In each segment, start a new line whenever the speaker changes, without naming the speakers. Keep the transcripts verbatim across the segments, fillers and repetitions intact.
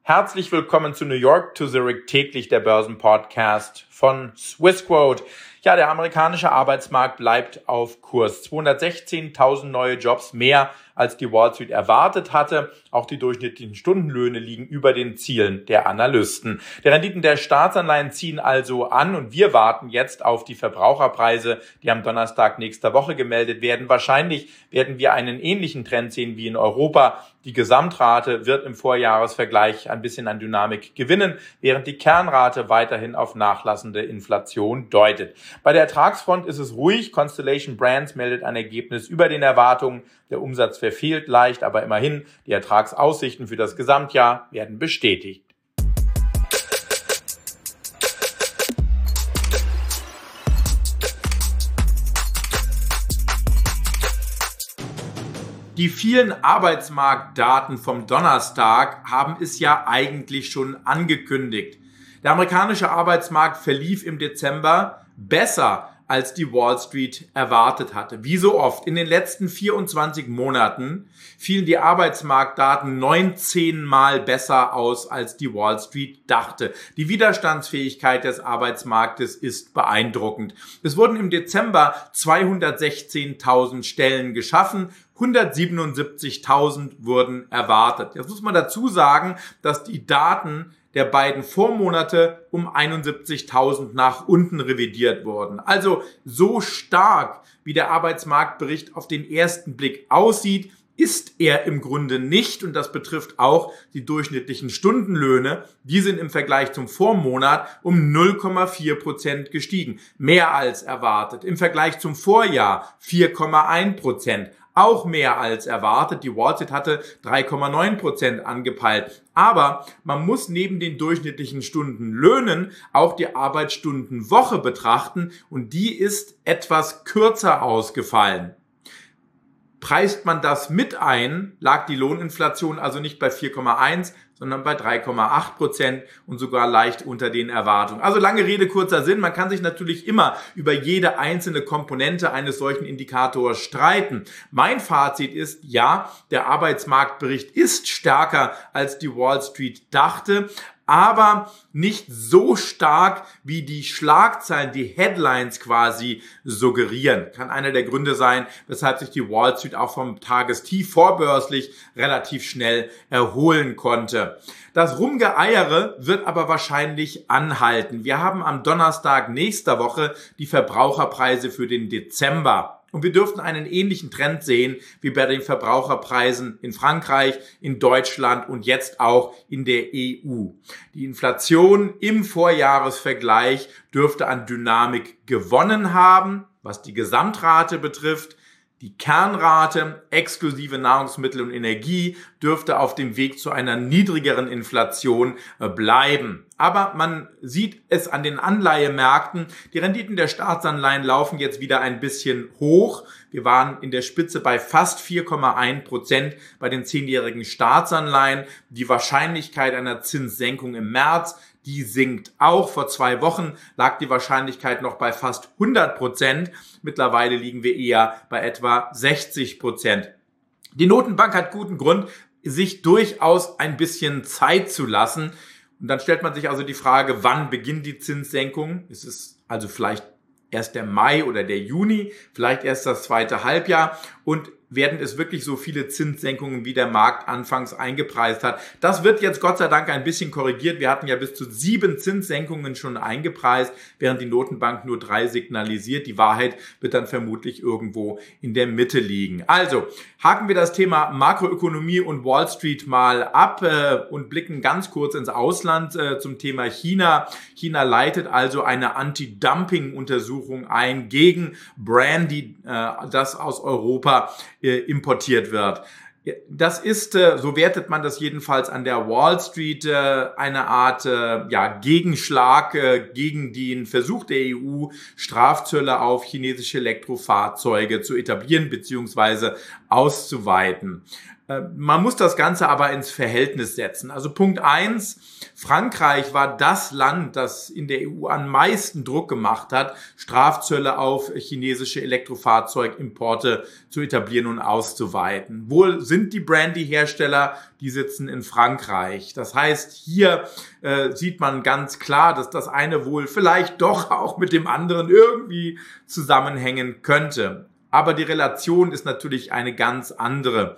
Herzlich willkommen zu New York to Zurich, täglich der Börsenpodcast von Swissquote. Ja, der amerikanische Arbeitsmarkt bleibt auf Kurs. zweihundertsechzehntausend neue Jobs, mehr als die Wall Street erwartet hatte. Auch die durchschnittlichen Stundenlöhne liegen über den Zielen der Analysten. Die Renditen der Staatsanleihen ziehen also an und wir warten jetzt auf die Verbraucherpreise, die am Donnerstag nächster Woche gemeldet werden. Wahrscheinlich werden wir einen ähnlichen Trend sehen wie in Europa. Die Gesamtrate wird im Vorjahresvergleich ein bisschen an Dynamik gewinnen, während die Kernrate weiterhin auf nachlassende Inflation deutet. Bei der Ertragsfront ist es ruhig. Constellation Brands meldet ein Ergebnis über den Erwartungen. Der Umsatz verfehlt leicht, aber immerhin die Ertragsaussichten für das Gesamtjahr werden bestätigt. Die vielen Arbeitsmarktdaten vom Donnerstag haben es ja eigentlich schon angekündigt. Der amerikanische Arbeitsmarkt verlief im Dezember besser, als die Wall Street erwartet hatte. Wie so oft, in den letzten vierundzwanzig Monaten fielen die Arbeitsmarktdaten neunzehn Mal besser aus, als die Wall Street dachte. Die Widerstandsfähigkeit des Arbeitsmarktes ist beeindruckend. Es wurden im Dezember zweihundertsechzehntausend Stellen geschaffen, hundertsiebenundsiebzigtausend wurden erwartet. Jetzt muss man dazu sagen, dass die Daten der beiden Vormonate um einundsiebzigtausend nach unten revidiert wurden. Also so stark, wie der Arbeitsmarktbericht auf den ersten Blick aussieht, ist er im Grunde nicht, und das betrifft auch die durchschnittlichen Stundenlöhne. Die sind im Vergleich zum Vormonat um null Komma vier Prozent gestiegen, mehr als erwartet. Im Vergleich zum Vorjahr vier Komma eins Prozent. Auch mehr als erwartet. Die Wall Street hatte drei Komma neun Prozent angepeilt. Aber man muss neben den durchschnittlichen Stundenlöhnen auch die Arbeitsstundenwoche betrachten, und die ist etwas kürzer ausgefallen. Preist man das mit ein, lag die Lohninflation also nicht bei vier Komma eins, sondern bei drei Komma acht Prozent und sogar leicht unter den Erwartungen. Also lange Rede, kurzer Sinn. Man kann sich natürlich immer über jede einzelne Komponente eines solchen Indikators streiten. Mein Fazit ist, ja, der Arbeitsmarktbericht ist stärker, als die Wall Street dachte, aber nicht so stark, wie die Schlagzeilen, die Headlines quasi suggerieren. Kann einer der Gründe sein, weshalb sich die Wall Street auch vom Tagestief vorbörslich relativ schnell erholen konnte. Das Rumgeeiere wird aber wahrscheinlich anhalten. Wir haben am Donnerstag nächster Woche die Verbraucherpreise für den Dezember. Und wir dürften einen ähnlichen Trend sehen wie bei den Verbraucherpreisen in Frankreich, in Deutschland und jetzt auch in der E U. Die Inflation im Vorjahresvergleich dürfte an Dynamik gewonnen haben, was die Gesamtrate betrifft. Die Kernrate, exklusive Nahrungsmittel und Energie, dürfte auf dem Weg zu einer niedrigeren Inflation bleiben. Aber man sieht es an den Anleihemärkten. Die Renditen der Staatsanleihen laufen jetzt wieder ein bisschen hoch. Wir waren in der Spitze bei fast vier Komma eins Prozent bei den zehnjährigen Staatsanleihen. Die Wahrscheinlichkeit einer Zinssenkung im März, die sinkt auch. Vor zwei Wochen lag die Wahrscheinlichkeit noch bei fast hundert Prozent. Mittlerweile liegen wir eher bei etwa sechzig Prozent. Die Notenbank hat guten Grund, sich durchaus ein bisschen Zeit zu lassen. Und dann stellt man sich also die Frage, wann beginnt die Zinssenkung? Ist es also vielleicht erst der Mai oder der Juni, vielleicht erst das zweite Halbjahr? Und werden es wirklich so viele Zinssenkungen, wie der Markt anfangs eingepreist hat? Das wird jetzt Gott sei Dank ein bisschen korrigiert. Wir hatten ja bis zu sieben Zinssenkungen schon eingepreist, während die Notenbank nur drei signalisiert. Die Wahrheit wird dann vermutlich irgendwo in der Mitte liegen. Also haken wir das Thema Makroökonomie und Wall Street mal ab äh, und blicken ganz kurz ins Ausland äh, zum Thema China. China leitet also eine Anti-Dumping-Untersuchung ein gegen Brandy, äh, das aus Europa importiert wird. Das ist, so wertet man das jedenfalls an der Wall Street, eine Art ja, Gegenschlag gegen den Versuch der E U, Strafzölle auf chinesische Elektrofahrzeuge zu etablieren bzw. auszuweiten. Man muss das Ganze aber ins Verhältnis setzen. Also Punkt eins, Frankreich war das Land, das in der E U am meisten Druck gemacht hat, Strafzölle auf chinesische Elektrofahrzeugimporte zu etablieren und auszuweiten. Wohl sind die Brandy-Hersteller, die sitzen in Frankreich. Das heißt, hier äh, sieht man ganz klar, dass das eine wohl vielleicht doch auch mit dem anderen irgendwie zusammenhängen könnte. Aber die Relation ist natürlich eine ganz andere.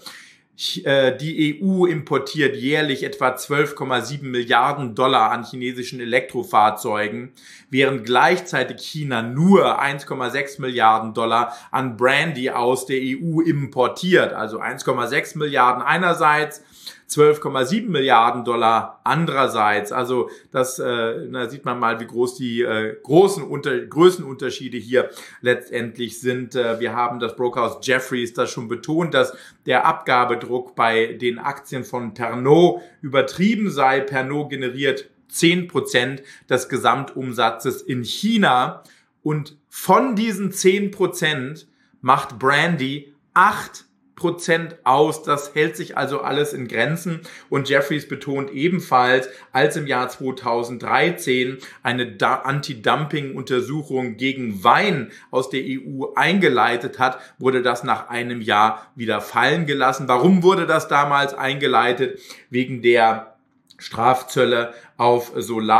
Die E U importiert jährlich etwa zwölf Komma sieben Milliarden Dollar an chinesischen Elektrofahrzeugen, während gleichzeitig China nur eins Komma sechs Milliarden Dollar an Brandy aus der E U importiert. Also eins Komma sechs Milliarden einerseits, zwölf Komma sieben Milliarden Dollar andererseits. Also das, äh, da sieht man mal, wie groß die äh, großen Unter Größenunterschiede hier letztendlich sind. Äh, wir haben das Brokerhaus Jefferies das schon betont, dass der Abgabedruck bei den Aktien von Pernod übertrieben sei. Pernod generiert zehn Prozent des Gesamtumsatzes in China und von diesen zehn Prozent macht Brandy acht Prozent aus. Das hält sich also alles in Grenzen und Jefferies betont ebenfalls, als im Jahr zweitausenddreizehn eine Anti-Dumping-Untersuchung gegen Wein aus der E U eingeleitet hat, wurde das nach einem Jahr wieder fallen gelassen. Warum wurde das damals eingeleitet? Wegen der Strafzölle auf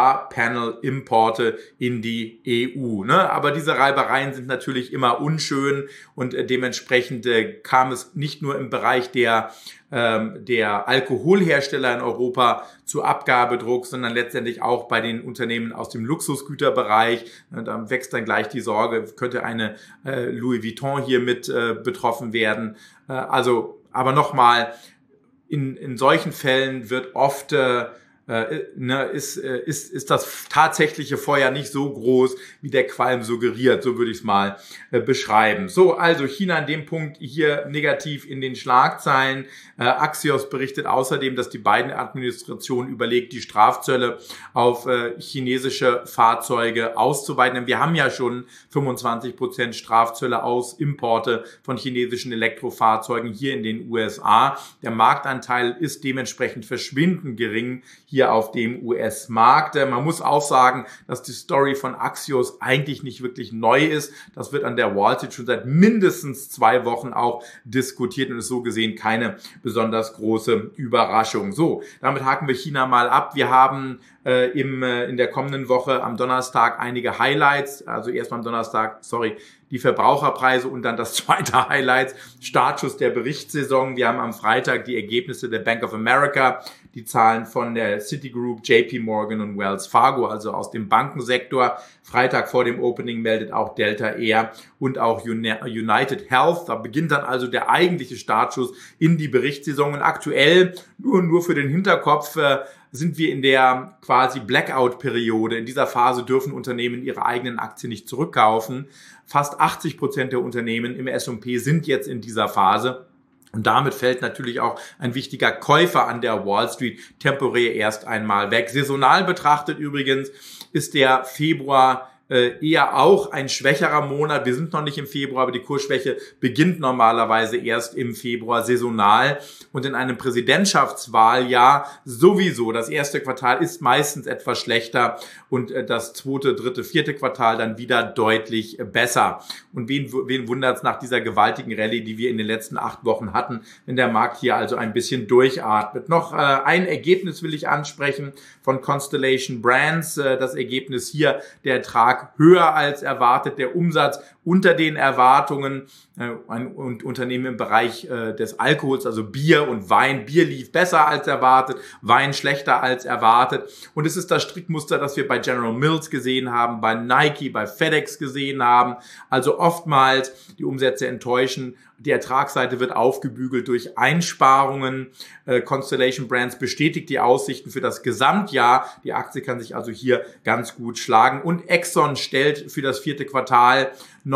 Solarpanel-Importe in die E U. Ne? Aber diese Reibereien sind natürlich immer unschön und äh, dementsprechend äh, kam es nicht nur im Bereich der, ähm, der Alkoholhersteller in Europa zu Abgabedruck, sondern letztendlich auch bei den Unternehmen aus dem Luxusgüterbereich. Äh, da wächst dann gleich die Sorge, könnte eine äh, Louis Vuitton hier mit äh, betroffen werden. Äh, also, aber nochmal, In, in solchen Fällen wird oft, äh, äh, ne, ist, äh, ist, ist das tatsächliche Feuer nicht so groß, wie der Qualm suggeriert. So würde ich es mal äh, beschreiben. So, also China an dem Punkt hier negativ in den Schlagzeilen. Äh, Axios berichtet außerdem, dass die Biden-Administration überlegt, die Strafzölle auf äh, chinesische Fahrzeuge auszuweiten. Wir haben ja schon fünfundzwanzig Prozent Strafzölle aus Importe von chinesischen Elektrofahrzeugen hier in den U S A. Der Marktanteil ist dementsprechend verschwindend gering hier auf dem U S-Markt. Man muss auch sagen, dass die Story von Axios eigentlich nicht wirklich neu ist. Das wird an der Wall Street schon seit mindestens zwei Wochen auch diskutiert und ist so gesehen keine besonders große Überraschung. So, damit haken wir China mal ab. Wir haben äh, im, äh, in der kommenden Woche am Donnerstag einige Highlights. Also erstmal am Donnerstag, sorry, die Verbraucherpreise und dann das zweite Highlight, Startschuss der Berichtssaison. Wir haben am Freitag die Ergebnisse der Bank of America, die Zahlen von der Citigroup, J P Morgan und Wells Fargo, also aus dem Bankensektor. Freitag vor dem Opening meldet auch Delta Air und auch United Health. Da beginnt dann also der eigentliche Startschuss in die Berichtssaison. Und aktuell, nur, nur für den Hinterkopf, äh, sind wir in der quasi Blackout-Periode. In dieser Phase dürfen Unternehmen ihre eigenen Aktien nicht zurückkaufen. Fast achtzig Prozent der Unternehmen im S und P sind jetzt in dieser Phase. Und damit fällt natürlich auch ein wichtiger Käufer an der Wall Street temporär erst einmal weg. Saisonal betrachtet übrigens ist der Februar eher auch ein schwächerer Monat. Wir sind noch nicht im Februar, aber die Kursschwäche beginnt normalerweise erst im Februar saisonal. Und in einem Präsidentschaftswahljahr sowieso. Das erste Quartal ist meistens etwas schlechter und das zweite, dritte, vierte Quartal dann wieder deutlich besser. Und wen, wen wundert es nach dieser gewaltigen Rallye, die wir in den letzten acht Wochen hatten, wenn der Markt hier also ein bisschen durchatmet. Noch äh, ein Ergebnis will ich ansprechen von Constellation Brands. Äh, das Ergebnis hier, der Ertrag höher als erwartet, der Umsatz unter den Erwartungen. Ein Unternehmen im Bereich des Alkohols, also Bier und Wein. Bier lief besser als erwartet, Wein schlechter als erwartet. Und es ist das Strickmuster, das wir bei General Mills gesehen haben, bei Nike, bei FedEx gesehen haben. Also oftmals die Umsätze enttäuschen. Die Ertragsseite wird aufgebügelt durch Einsparungen. Constellation Brands bestätigt die Aussichten für das Gesamtjahr. Die Aktie kann sich also hier ganz gut schlagen. Und Exxon stellt für das vierte Quartal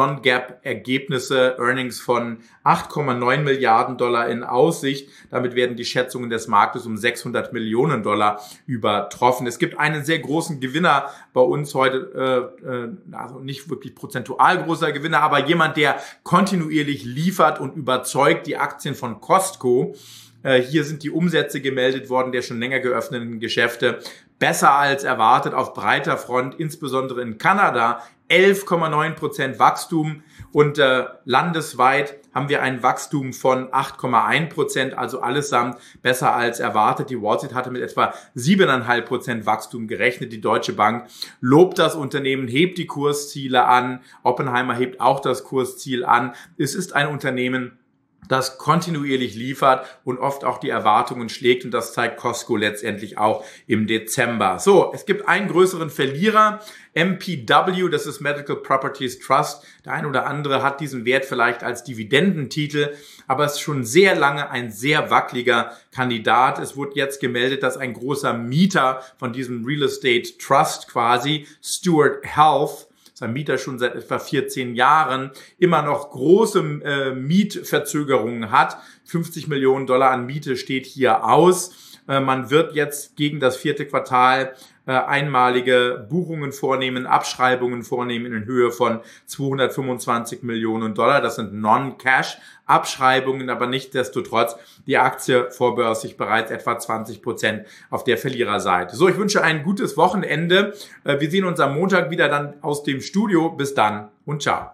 Non-Gap-Ergebnisse, Earnings von acht Komma neun Milliarden Dollar in Aussicht. Damit werden die Schätzungen des Marktes um sechshundert Millionen Dollar übertroffen. Es gibt einen sehr großen Gewinner bei uns heute, äh, also nicht wirklich prozentual großer Gewinner, aber jemand, der kontinuierlich liefert und überzeugt, die Aktien von Costco. Hier sind die Umsätze gemeldet worden der schon länger geöffneten Geschäfte. Besser als erwartet auf breiter Front, insbesondere in Kanada. elf Komma neun Prozent Wachstum und äh, landesweit haben wir ein Wachstum von acht Komma eins Prozent, also allesamt besser als erwartet. Die Wall Street hatte mit etwa sieben Komma fünf Prozent Wachstum gerechnet. Die Deutsche Bank lobt das Unternehmen, hebt die Kursziele an. Oppenheimer hebt auch das Kursziel an. Es ist ein Unternehmen, das kontinuierlich liefert und oft auch die Erwartungen schlägt, und das zeigt Costco letztendlich auch im Dezember. So, es gibt einen größeren Verlierer, M P W, das ist Medical Properties Trust. Der ein oder andere hat diesen Wert vielleicht als Dividendentitel, aber es ist schon sehr lange ein sehr wackeliger Kandidat. Es wurde jetzt gemeldet, dass ein großer Mieter von diesem Real Estate Trust quasi, Steward Health, ein Mieter schon seit etwa vierzehn Jahren, immer noch große äh, Mietverzögerungen hat. fünfzig Millionen Dollar an Miete steht hier aus. Äh, man wird jetzt gegen das vierte Quartal äh, einmalige Buchungen vornehmen, Abschreibungen vornehmen in Höhe von zweihundertfünfundzwanzig Millionen Dollar. Das sind Non-Cash-Abschreibungen, aber nichtsdestotrotz die Aktie vorbörslich bereits etwa zwanzig Prozent auf der Verliererseite. So, ich wünsche ein gutes Wochenende. Äh, wir sehen uns am Montag wieder dann aus dem Studio. Bis dann und ciao.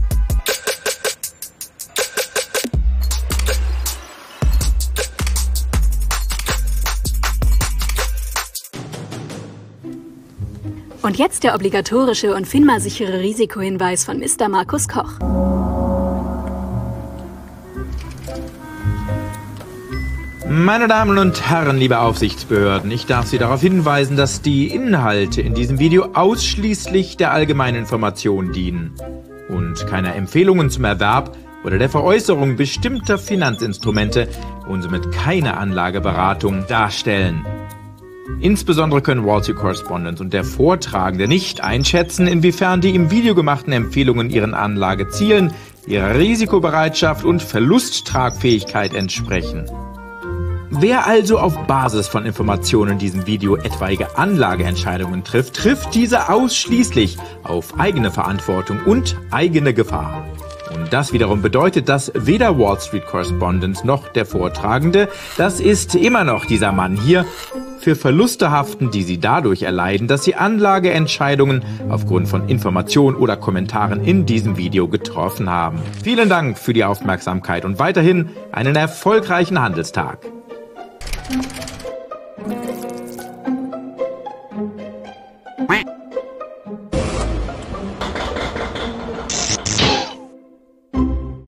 Und jetzt der obligatorische und FINMA-sichere Risikohinweis von Mister Markus Koch.
Meine Damen und Herren, liebe Aufsichtsbehörden, ich darf Sie darauf hinweisen, dass die Inhalte in diesem Video ausschließlich der allgemeinen Information dienen und keine Empfehlungen zum Erwerb oder der Veräußerung bestimmter Finanzinstrumente und somit keine Anlageberatung darstellen. Insbesondere können Wall Street Correspondent und der Vortragende nicht einschätzen, inwiefern die im Video gemachten Empfehlungen ihren Anlagezielen, ihrer Risikobereitschaft und Verlusttragfähigkeit entsprechen. Wer also auf Basis von Informationen in diesem Video etwaige Anlageentscheidungen trifft, trifft diese ausschließlich auf eigene Verantwortung und eigene Gefahr. Und das wiederum bedeutet, dass weder Wall Street Correspondent noch der Vortragende, das ist immer noch dieser Mann hier, für Verluste haften, die sie dadurch erleiden, dass sie Anlageentscheidungen aufgrund von Informationen oder Kommentaren in diesem Video getroffen haben. Vielen Dank für die Aufmerksamkeit und weiterhin einen erfolgreichen Handelstag.